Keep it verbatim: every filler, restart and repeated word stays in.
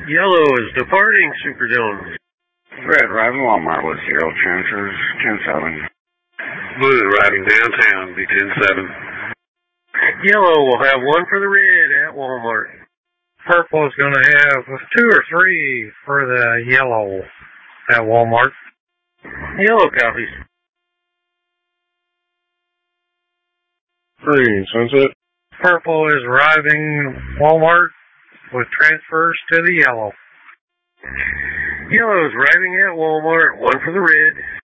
Yellow is departing Superdome. Red arriving Walmart with zero transfers, ten seven. Blue arriving downtown, be ten seven. Yellow will have one for the red at Walmart. Purple is going to have two or three for the yellow at Walmart. Yellow copies. Green, Sunset. Purple is arriving Walmart with transfers to the yellow. Yellow is arriving at Walmart, one for the red.